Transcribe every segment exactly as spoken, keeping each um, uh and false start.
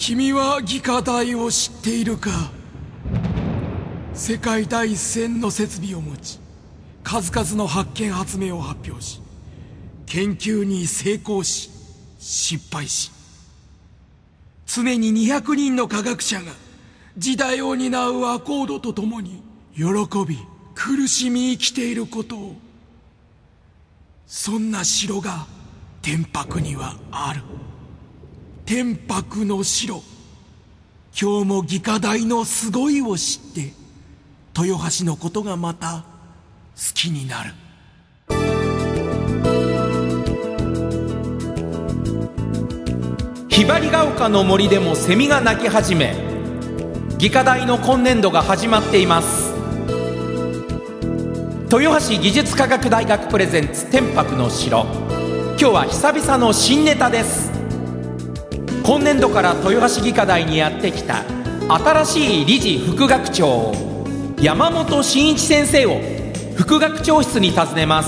君は技科大を知っているか。世界第一線の設備を持ち、数々の発見発明を発表し、研究に成功し失敗し、常ににひゃくにんの科学者が時代を担うアコードとともに喜び苦しみ生きていることを、そんな城が天白にはある。天白の城。今日も技科大のすごいを知って豊橋のことがまた好きになる。 ひばりが丘の森でもセミが鳴き始め、技科大の今年度が始まっています。豊橋技術科学大学プレゼンツ天白の城。今日は久々の新ネタです。今年度から豊橋技科大にやってきた新しい理事副学長山本真一先生を副学長室に訪ねます。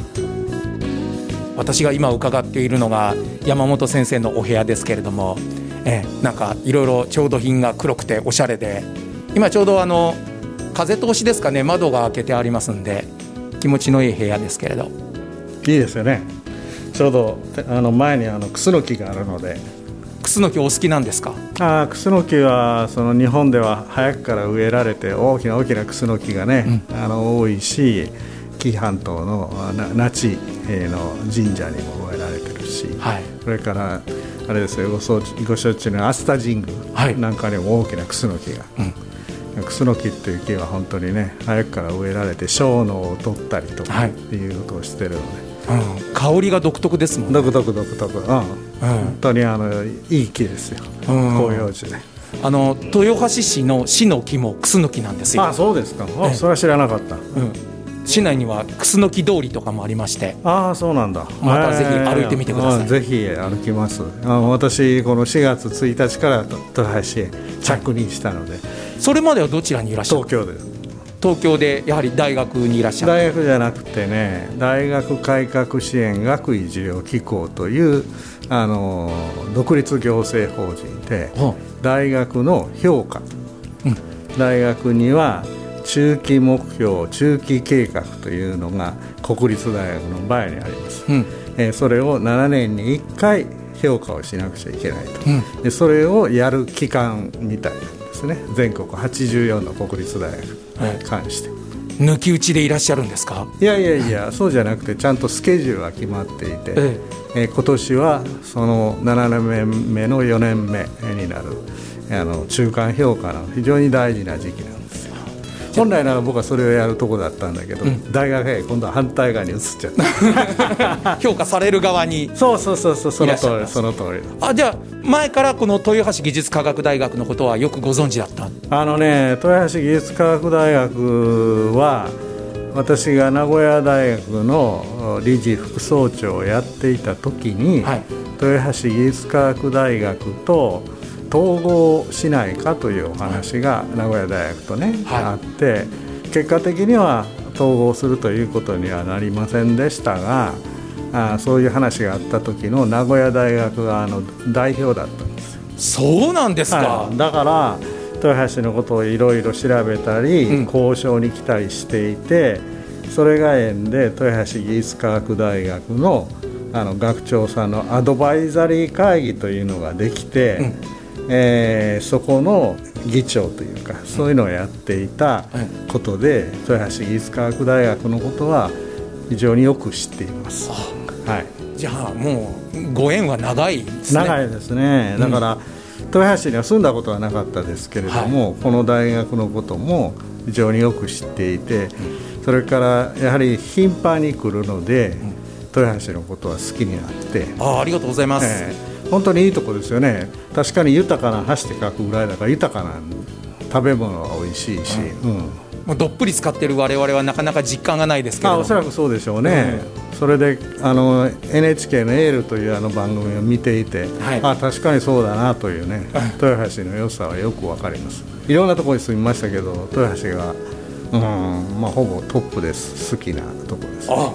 私が今伺っているのが山本先生のお部屋ですけれども、えなんかいろいろ調度品が黒くておしゃれで、今ちょうどあの風通しですかね、窓が開けてありますんで気持ちのいい部屋ですけれど。 いいですよね。ちょうどあの前にあのクスノキがあるので。 クスノキお好きなんですか？ あクスノキはその日本では早くから植えられて大きな大きなクスノキがね、うん、あの多いし、紀伊半島の那智の神社にも植えられてるし、はい、それからあれですよ、ご承知の飛鳥神宮なんかにも大きなクスノキが、うん、クスノキっていう木は本当にね早くから植えられて小脳を取ったりとかっていうことをしてるので、 はい、うん、香りが独特ですもんね。 独特独特、うんうん、本当にあのいい木ですよ、うん、広葉樹で。 あの豊橋市の市の木もクスノキなんですよ。 あ、そうですか。あ、それは知らなかった、うん、 市内にはクスノキ通りとかもありまして。 ああ、そうなんだ。 またぜひ歩いてみてください。 えー、ぜひ歩きます。あ、私このしがつついたちから豊橋へ着任したので、はい、 それまではどちらにいらっしゃる？ 東京です。 東京でやはり大学にいらっしゃる？ 大学じゃなくてね、大学改革支援学位事業機構というあの独立行政法人で、大学の評価、うん、大学には中期目標中期計画というのが国立大学の場合にあります、うん、えー、それをななねんにいっかい評価をしなくちゃいけないと、うん、でそれをやる期間みたいなんですね。全国はちじゅうよんの国立大学に関して、はい、 抜き打ちでいらっしゃるんですか？ いやいやいや、そうじゃなくてちゃんとスケジュールが決まっていて、えええー、今年はそのななねんめのよねんめになるあの中間評価の非常に大事な時期なんです。本来なら僕はそれをやるとこだったんだけど、うん、大学へ今度は反対側に移っちゃった評価される側に。 そうそうそうそう、その通りその通り。 あ、じゃあ前からこの豊橋技術科学大学のことはよくご存知だった？ あのね、豊橋技術科学大学は私が名古屋大学の理事副総長をやっていた時に、はい、豊橋技術科学大学と統合しないかというお話が名古屋大学とね、はい、あって、結果的には統合するということにはなりませんでしたが、あそういう話があった時の名古屋大学側の代表だったんですよ。 そうなんですか、 はい、だから豊橋のことをいろいろ調べたり、うん、交渉に来たりしていて、それが縁で豊橋技術科学大学の、あの学長さんのアドバイザリー会議というのができて、うん、えー、そこの議長というかそういうのをやっていたことで、豊橋技術科学大学のことは非常によく知っています。はい、 じゃあもうご縁は長いですね。 長いですね。だから、うん、豊橋には住んだことはなかったですけれども、はい、この大学のことも非常によく知っていて、うん、それからやはり頻繁に来るので、うん、豊橋のことは好きになって。 あ, ありがとうございます、 えー、本当にいいとこですよね。確かに豊かな橋って書くぐらいだから豊かな食べ物は美味しいし、うんうん、 もうどっぷり使ってる我々はなかなか実感がないですけれども。 あ、おそらくそうでしょうね、うん、それであの エヌエイチケー のエールというあの番組を見ていて、はい、あ、確かにそうだなというね、豊橋の良さはよくわかります。いろんなところに住みましたけど、豊橋が、うん、まあ、ほぼトップです。好きなところです、ね。 あ、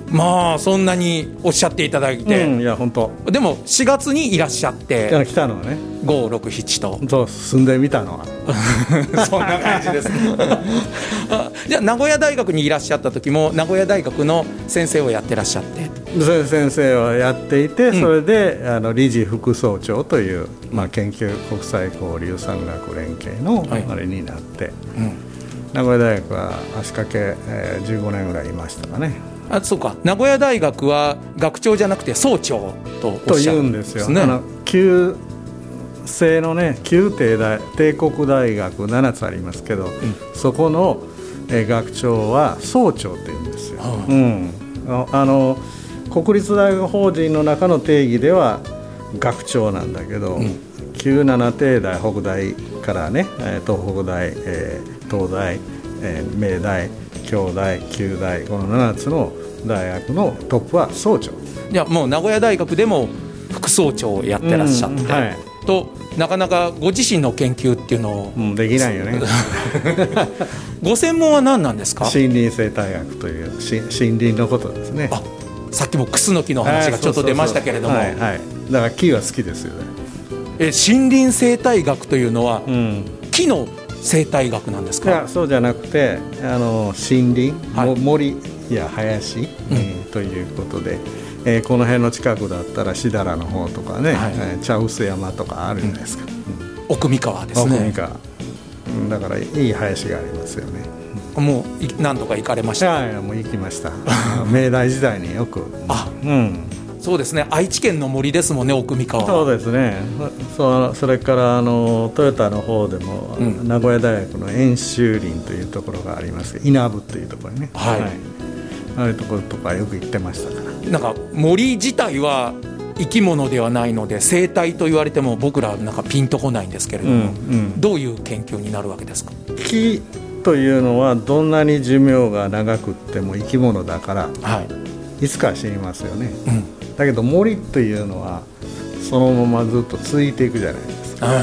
まあそんなにおっしゃっていただいて、 うん、いや本当でもしがつにいらっしゃって来たのはねご、ろく、しちとそう住んでみたのはそんな感じですねじゃあ名古屋大学にいらっしゃった時も名古屋大学の先生をやってらっしゃって、 それ先生はやっていて、うん、それであの理事副総長という、まあ、研究国際交流産学連携のあれになって、はい、うん、名古屋大学は足掛け、えー、じゅうごねんぐらいいましたかね。 あ、そうか、名古屋大学は学長じゃなくて総長とおっしゃるんですね。 と言うんですよ。あの旧制のね、旧帝大帝国大学ななつありますけど、うん、そこの、えー、学長は総長って言うんですよ、うん、あ, あの国立大学法人の中の定義では学長なんだけど、うん、旧七帝大北大からね、東北大、えー、東大、えー、明大京大旧大、このななつの大学のトップは総長。 じゃあもう名古屋大学でも副総長をやってらっしゃって、うん、はい、となかなかご自身の研究っていうのを、 うん、できないよねご専門は何なんですか？ 森林生態学という森林のことですね。 あ、さっきもクスノキの話がちょっと出ましたけれども、 はいはい、だから木は好きですよね。 え森林生態学というのは、うん、木の生態学なんですか？ いや、そうじゃなくてあの森林、はい、森や林、うん、えー、ということで、えー、この辺の近くだったらしだらの方とかね、はい、えー、茶臼山とかあるじゃないですか、うんうん、奥三河ですね。 奥三河、うん、だからいい林がありますよね。 もう何度か行かれました？ いやいや、もう行きました明大時代によくあ、うん、そうですね、愛知県の森ですもんね、奥三河は。 そうですね。 そ, それからあのトヨタの方でも、うん、名古屋大学の遠州林というところがありますけど、稲部というところにね、はいはい、ああいうところとかよく行ってましたから。 なんか森自体は生き物ではないので生態と言われても僕らなんかピンとこないんですけれども、うんうん、どういう研究になるわけですか？ 木というのはどんなに寿命が長くっても生き物だから、はい、いつか死にますよね、うん、だけど森というのはそのままずっと続いていくじゃないですか、はい、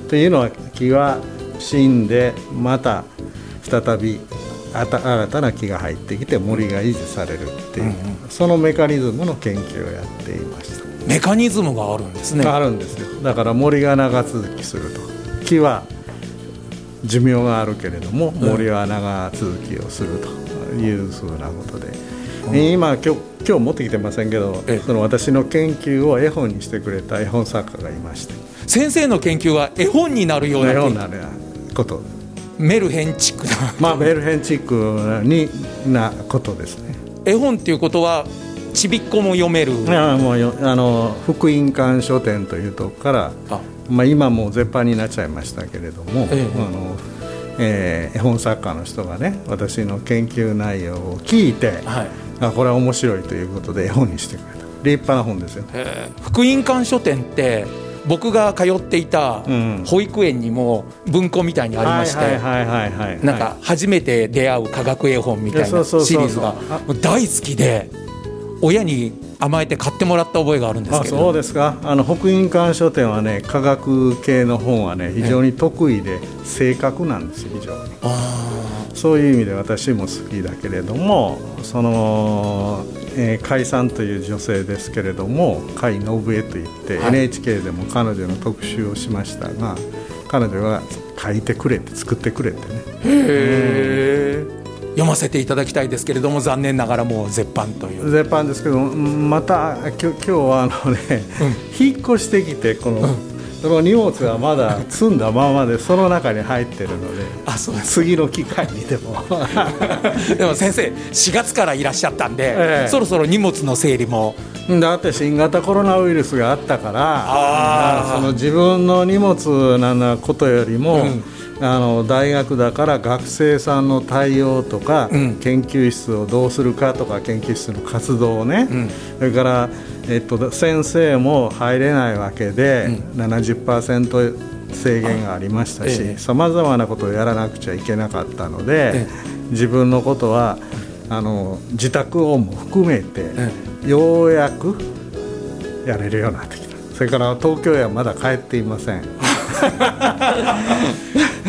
というのは木は死んでまた再び新たな木が入ってきて森が維持されるっていう、うんうん、そのメカニズムの研究をやっていました。 メカニズムがあるんですね。 あるんですよ。だから森が長続きすると。木は寿命があるけれども森は長続きをするというふうなことで、うん、今今日、今日持ってきてませんけど、その私の研究を絵本にしてくれた絵本作家がいまして、 先生の研究は絵本になるような絵本になることメルヘンチックなまあメルヘンチックになことですね。 絵本っていうことはちびっこも読める。いや、もうあの福音館書店というとこから、あ、まあ、今もう絶版になっちゃいましたけれども、ええ、あのえー、絵本作家の人がね、私の研究内容を聞いて、はい、あ、これは面白いということで絵本にしてくれた。立派な本ですよ。 えー、福音館書店って僕が通っていた保育園にも文庫みたいにありまして、なんか初めて出会う科学絵本みたいなシリーズが大好きで、親に甘えて買ってもらった覚えがあるんですけど。 あ、そうですか。あの福音館書店はね、科学系の本はね非常に得意で正確なんですよ、非常に。あ、そういう意味で私も好きだけれども、その、えー、甲斐さんという女性ですけれども、甲斐信江といって、はい、エヌエイチケー でも彼女の特集をしましたが、彼女が書いてくれて作ってくれてね。 へー、読ませていただきたいですけれども、残念ながらもう絶版という。 絶版ですけど、また今日はあの、ね、うん、引っ越してきてこの、うん、その荷物がまだ積んだままでその中に入ってるので、あ、そうです。次の機会にでもでも先生しがつからいらっしゃったんで、ええ、そろそろ荷物の整理も。 だって新型コロナウイルスがあったから、あ、その自分の荷物なことよりも、うん、あの大学だから学生さんの対応とか、うん、研究室をどうするかとか研究室の活動をね、うん、それから、えっと、先生も入れないわけで、うん、ななじゅっパーセント 制限がありましたし、さまざまなことをやらなくちゃいけなかったので、ええ、自分のことはあの自宅をも含めて、ええ、ようやくやれるようになってきた。それから東京へはまだ帰っていません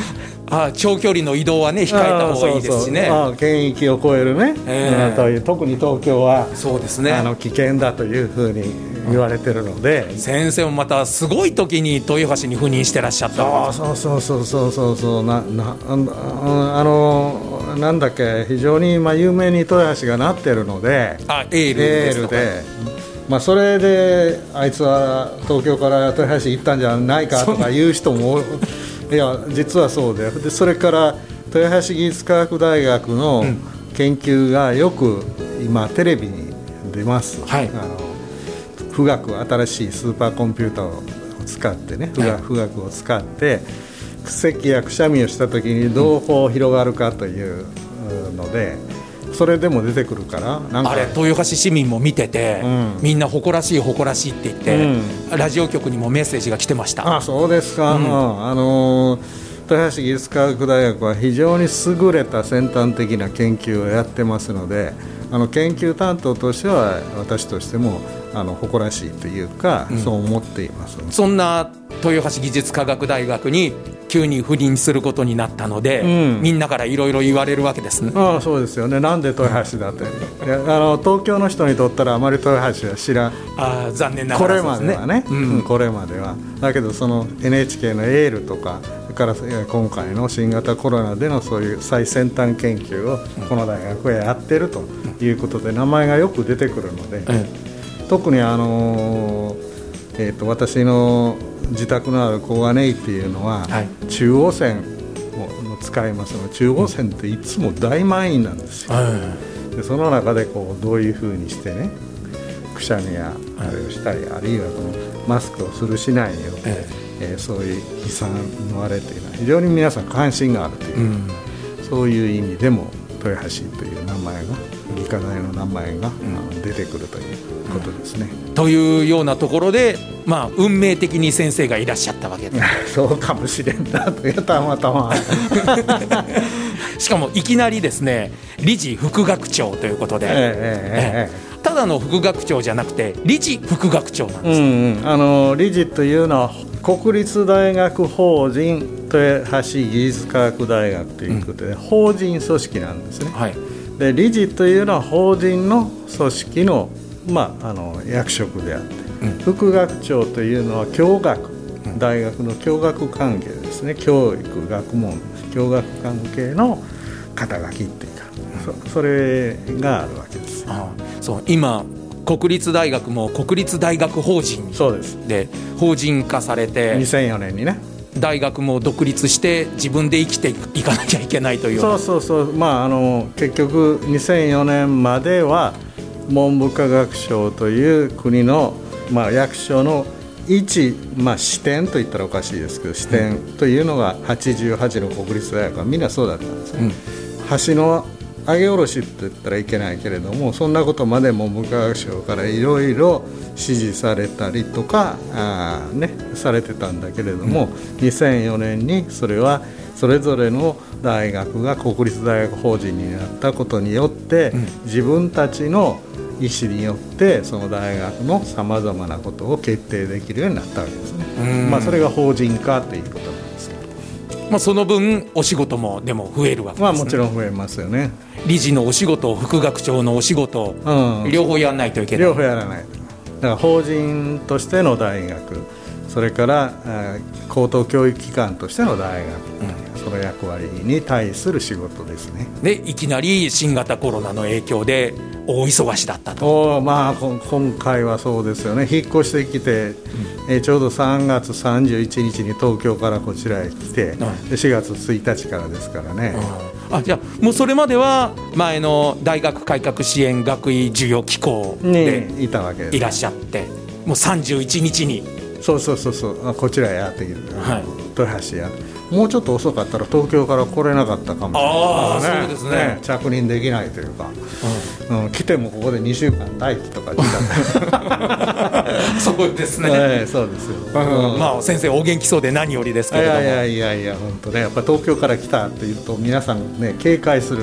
あ長距離の移動はね控えた方がいいですしね。 そうそう、あ県域を超えるね、えー、という特に東京はそうですね、 あの危険だというふうに言われてるので、 先生もまたすごい時に豊橋に赴任してらっしゃった。 そうそうそうそうそうそうななあのなんだっけ非常にまあ有名に豊橋がなってるので、 あエールですとか、 エールで、まあ、それであいつは東京から豊橋行ったんじゃないかとか言う人もいや実はそうで、でそれから豊橋技術科学大学の研究がよく今テレビに出ます、はい、あの富岳新しいスーパーコンピューターを使ってね、富岳、富岳を使って咳やくしゃみをした時にどうこう広がるかというので、それでも出てくるからなんかあれ豊橋市民も見てて、うん、みんな誇らしい誇らしいって言って、うん、ラジオ局にもメッセージが来てました。 あ、そうですか、うん、あの豊橋技術科学大学は非常に優れた先端的な研究をやってますので、あの研究担当としては私としてもあの誇らしいというか、うん、そう思っています。 そんな豊橋技術科学大学に急に赴任することになったので、うん、みんなからいろいろ言われるわけですね。 ああ、そうですよね。なんで豊橋だっていやあの東京の人にとったらあまり豊橋は知らん。 あ、残念ながらこれまではね、うん、これまではだけどその エヌエイチケー のエールとかから今回の新型コロナでのそういう最先端研究をこの大学はやってるということで名前がよく出てくるので、うん、特にあの、えーと、私の自宅のある小金井っていうのは、はい、中央線を使いますので、中央線っていつも大満員なんですよ、うん、でその中でこうどういうふうにしてねくしゃみやあれをしたり、うん、あるいはこのマスクをするしないよ、えええー、そういう悲惨のあれというのは非常に皆さん関心があるという、うん、そういう意味でも豊橋という名前が理科大の名前が、うん、出てくるということですね、 うん、というようなところで、まあ、運命的に先生がいらっしゃったわけです。 そうかもしれんなとたまたましかもいきなりですね理事副学長ということで、えーえーえー、ただの副学長じゃなくて理事副学長なんです、 うんうん、あの理事というのは国立大学法人豊橋技術科学大学ということで、うん、法人組織なんですね、はい、で理事というのは法人の組織の、まあ、あの役職であって、うん、副学長というのは教学、うん、大学の教学関係ですね、教育学問教学関係の肩書きっていうか、うん、そ, それがあるわけです。 ああ、そう、今国立大学も国立大学法人で法人化されてにせんよねんにね大学も独立して自分で生きていかなきゃいけないという。 そうそうそう、まあ、あの結局にせんよねんまでは文部科学省という国の、まあ、役所の一、まあ、支店といったらおかしいですけど支店というのがはちじゅうはちの国立大学はみんなそうだったんですね、うん、橋の上げ下ろしって言ったらいけないけれどもそんなことまで文部科学省からいろいろ指示されたりとかあ、ね、されてたんだけれども、うん、にせんよねんにそれはそれぞれの大学が国立大学法人になったことによって、うん、自分たちの意思によってその大学のさまざまなことを決定できるようになったわけですね、まあ、それが法人化ということなんですけど、 まあ、その分お仕事もでも増えるわけですね、 まあ、もちろん増えますよね。 理事のお仕事副学長のお仕事、うん、両方やらないといけない。 両方やらない。だから法人としての大学それから高等教育機関としての大学、うん、その役割に対する仕事ですね。 でいきなり新型コロナの影響で大忙しだったと。 お、まあ、今回はそうですよね。引っ越してきて、うん、えちょうどさんがつさんじゅういちにちに東京からこちらへ来て、うん、でしがつついたちからですからね、 うん、あじゃあもうそれまでは前の大学改革支援学位授与機構でいたわけです。 いらっしゃってもうさんじゅういちにちにそうそうそうそうこちらへやってきて、はい、豊橋やもうちょっと遅かったら東京から来れなかったかもしれない、ね、 ああそうですね、ね着任できないというか、うんうん、来てもここでにしゅうかん待機とかしたそうですね、 えー、そうですよ、 うん、まあ先生お元気そうで何よりですけれども、 いやいやいやいや本当ねやっぱ東京から来たっていうと皆さんね警戒するので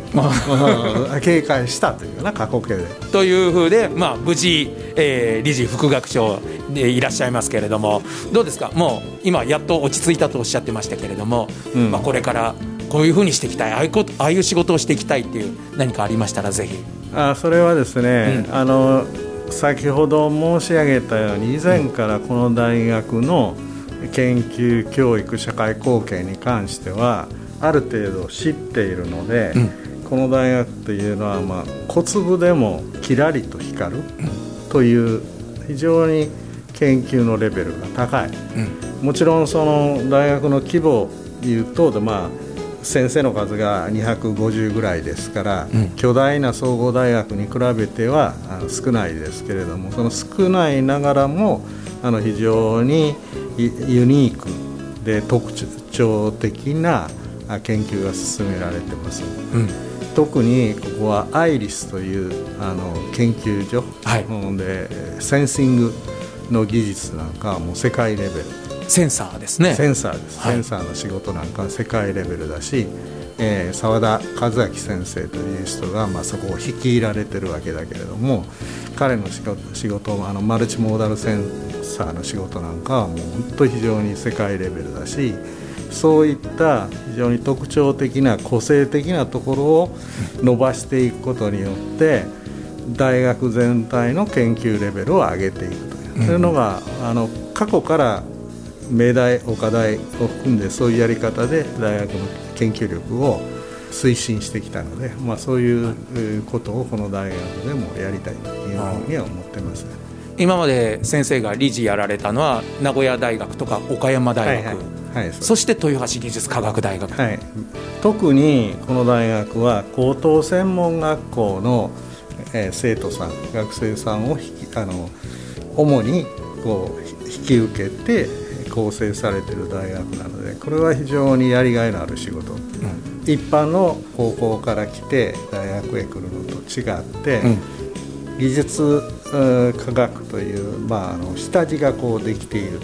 警戒したというな過去形でというふうで、まあ、無事、えー、理事副学長でいらっしゃいますけれども、どうですか、もう今やっと落ち着いたとおっしゃってましたけれども、うんまあ、これからこういうふうにしていきたい、ああいうこと、ああいう仕事をしていきたいっていう何かありましたらぜひ。 あそれはですね、うん、あの先ほど申し上げたように以前からこの大学の研究教育社会貢献に関してはある程度知っているので、うん、この大学というのは、まあ、小粒でもキラリと光るという非常に研究のレベルが高い、うん、もちろんその大学の規模を言うと、まあ、先生の数がにひゃくごじゅうぐらいですから、うん、巨大な総合大学に比べてはあの少ないですけれども、その少ないながらもあの非常にユニークで特徴的な研究が進められています、うん、特にここはアイリスというあの研究所、はい、でセンシングの技術なんかはもう世界レベル、 センサーですね。 センサーです、はい、センサーの仕事なんかは世界レベルだし、えー、澤田和明先生という人が、まあ、そこを率いられてるわけだけれども、彼の仕事、仕事あのマルチモーダルセンサーの仕事なんかはもう本当に非常に世界レベルだし、そういった非常に特徴的な個性的なところを伸ばしていくことによって大学全体の研究レベルを上げていくという、うん、そういうのがあの過去から命題岡大を含んでそういうやり方で大学の研究力を推進してきたので、まあ、そういうことをこの大学でもやりたいというふうには思ってます。 今まで先生が理事やられたのは名古屋大学とか岡山大学、はいはいはい、そ, そして豊橋技術科学大学、 はい、特にこの大学は高等専門学校の、えー、生徒さん学生さんを引きあの主にこう引き受けて構成されている大学なので、これは非常にやりがいのある仕事、うん、一般の高校から来て大学へ来るのと違って、うん技術科学という、まあ、あの下地がこうできているという、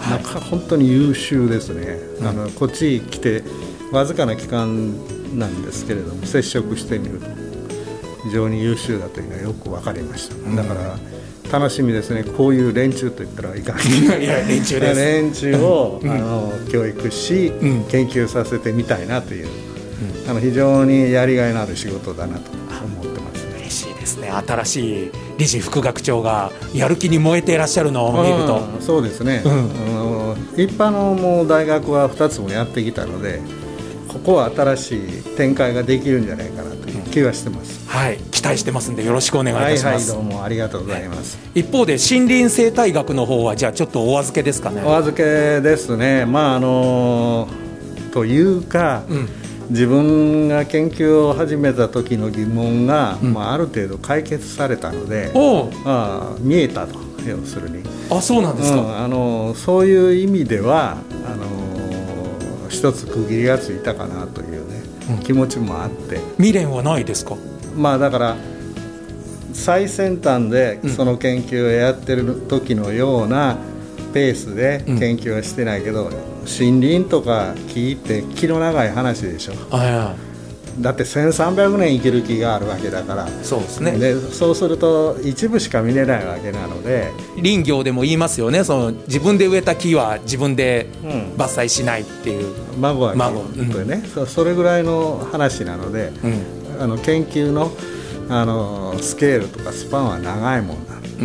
はい、なんか本当に優秀ですね、うん、あのこっち来てわずかな期間なんですけれども接触してみると非常に優秀だというのはよく分かりました、うん、だから楽しみですね。こういう連中といったらいかんいや連中です連中を、うん、あの教育し、うん、研究させてみたいなという、うん、あの非常にやりがいのある仕事だなと思ってます。 嬉しいですね。新しい理事副学長がやる気に燃えていらっしゃるのを見ると、 そうですね、うん、あの一般のもう大学はふたつもやってきたので、ここは新しい展開ができるんじゃないかなという気はしてます、 うん、はい、期待してますんでよろしくお願いいたします。 はいはい、どうもありがとうございます。 一方で森林生態学の方はじゃあちょっとお預けですかね。 お預けですね。まああのというか、うん自分が研究を始めた時の疑問が、うんまあ、ある程度解決されたので、あ見えたと、要するに。 あ、そうなんですか。 うん、あのそういう意味ではあの一つ区切りがついたかなという、ねうん、気持ちもあって。 未練はないですか。 まあだから最先端でその研究をやってる時のようなペースで研究はしてないけど、うん森林とか木って気の長い話でしょ。あいやだってせんさんびゃくねん生きる木があるわけだから。 そうですね。 でそうすると一部しか見れないわけなので、 林業でも言いますよね。その自分で植えた木は自分で伐採しないっていう、 うん、孫は孫とね、うん、それぐらいの話なので、うん、あの研究の、あのスケールとかスパンは長いもんだ、うん、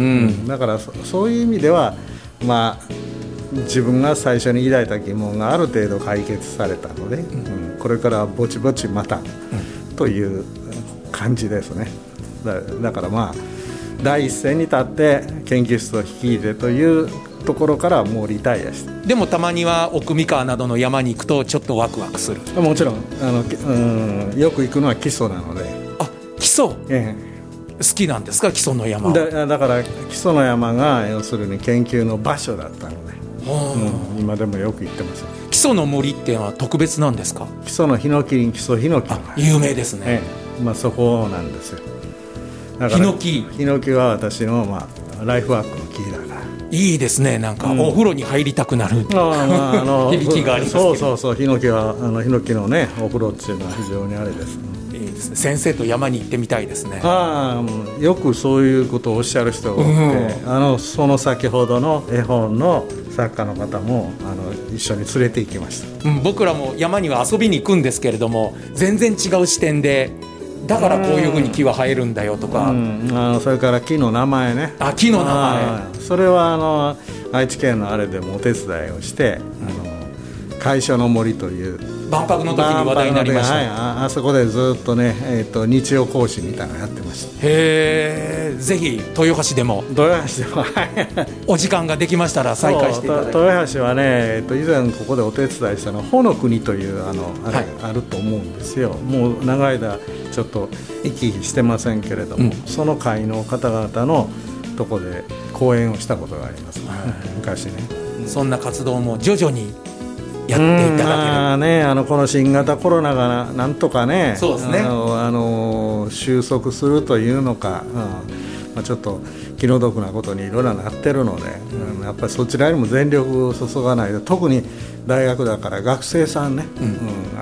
だから そ, そういう意味ではまあ自分が最初に抱いた疑問がある程度解決されたので、うん、これからぼちぼちまた、うん、という感じですね。 だ, だからまあ第一線に立って研究室を率いてというところからもうリタイアして。 でもたまには奥三河などの山に行くとちょっとワクワクする。 もちろんあの、うん、よく行くのは木曽なので。 あ、木曽、ええ、好きなんですか、木曽の山。 だ, だから木曽の山が要するに研究の場所だったので、うん、今でもよく行ってます。 木曽の森っていうのは特別なんですか。 木曽のヒノキ林、木曽ヒノキ、 有名ですね、 ええ、まあ、そこなんですよ。 だからヒノキヒノキは私の、まあ、ライフワークの木だから。 いいですね。なんか、うん、お風呂に入りたくなる、あ、まあ、あの響きがありますけど。 そうそうそう、ヒノキはあのヒノキのねお風呂っていうのは非常にあれです、ね、 いいですね、先生と山に行ってみたいですね。 ああ、よくそういうことをおっしゃる人がいて、うん、あのその先ほどの絵本の作家の方もあの一緒に連れて行きました、 うん、僕らも山には遊びに行くんですけれども、全然違う視点で、だからこういうふうに木は生えるんだよとか、 うん、あのそれから木の名前ね、 あ、木の名前、 それはあの愛知県のあれでもお手伝いをして、うん、あの海所の森という万博の時に話題になりました、 はい、あ, あそこでずっとね、えー、と日曜講師みたいなのやってました。 へえ、ぜひ豊橋でも豊橋でもお時間ができましたら再開していただいて。 豊橋はね、えー、と以前ここでお手伝いしたのは穂の国というあのあれ、はい、あると思うんですよ。もう長い間ちょっと行き来してませんけれども、うん、その会の方々のとこで講演をしたことがあります、ね、はい、昔ね。 そんな活動も徐々にやっていただける、 あ、ね、あのこの新型コロナがなんとかね、 そうですね、 あのあの収束するというのか、うん、まあ、ちょっと気の毒なことにいろいろなってるので、うん、やっぱりそちらにも全力を注がないと、特に大学だから学生さんね、うんうん、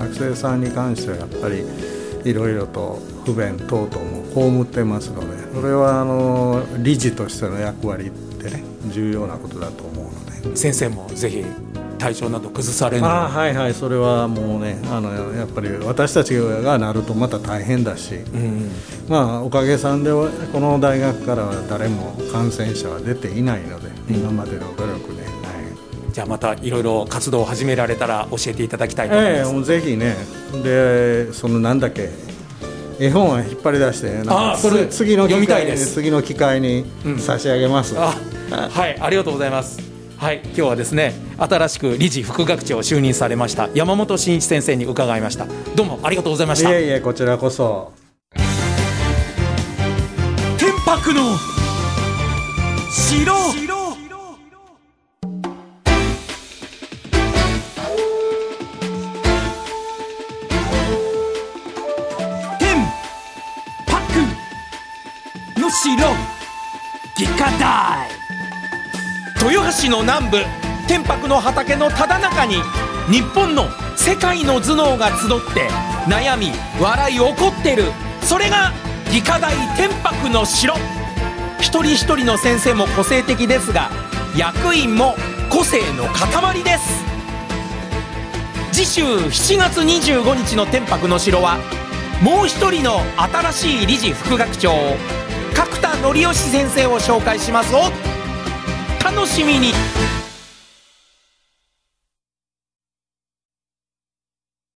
学生さんに関してはやっぱりいろいろと不便等々も被ってますので、それはあの理事としての役割ってね、重要なことだと思うので、 先生もぜひ体調など崩されない。 あ、はいはい、それはもうね、あのやっぱり私たちがなるとまた大変だし、うん、まあ、おかげさんでこの大学からは誰も感染者は出ていないので、うん、今までの努力で、はい、 じゃあまたいろいろ活動を始められたら教えていただきたいと思います、 えー、もうぜひね。で、そのなんだっけ、絵本は引っ張り出して、 あ、それ次の機会読みたいです。 次の機会に差し上げます、うん、 あ、はい、ありがとうございます。はい、今日はですね、新しく理事副学長を就任されました山本真一先生に伺いました。どうもありがとうございました。 いえいえ、こちらこそ。 天白の城。天白の城議科大。 豊橋の南部、天白の畑のただ中に日本の世界の頭脳が集って悩み笑い起こってる、それが議科大天白の城。一人一人の先生も個性的ですが、役員も個性の塊です。次週しちがつにじゅうごにちの天白の城は、もう一人の新しい理事副学長角田則義先生を紹介します。お楽しみに。